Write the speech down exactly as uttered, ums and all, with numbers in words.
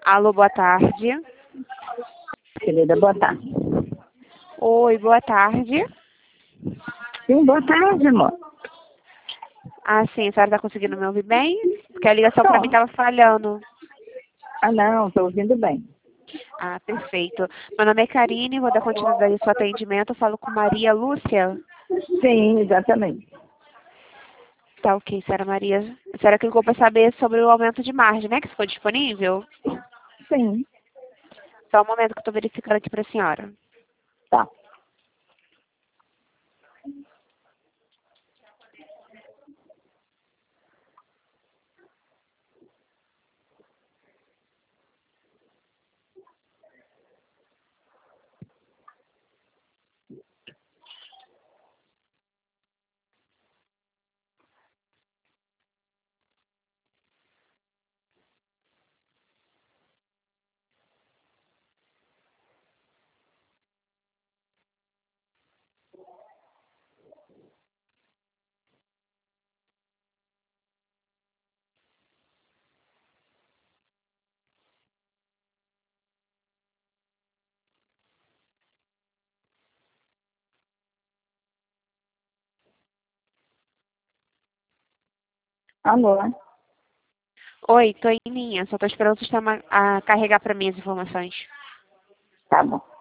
Alô, boa tarde. Querida, boa tarde. Oi, boa tarde. Sim, boa tarde, amor. Ah, sim, a senhora está conseguindo me ouvir bem? Porque a ligação para Tô. mim estava falhando. Ah, não, estou ouvindo bem. Ah, perfeito. Meu nome é Karine, vou dar continuidade ao seu atendimento. Eu falo com Maria Lúcia. Sim, exatamente. Tá ok, senhora Maria. A senhora clicou para saber sobre o aumento de margem, né? Que ficou disponível? Sim, Só um momento que eu estou verificando aqui para a senhora. tá. Alô? Oi, tô em linha. Só tô esperando o sistema a carregar para mim as informações. Tá bom.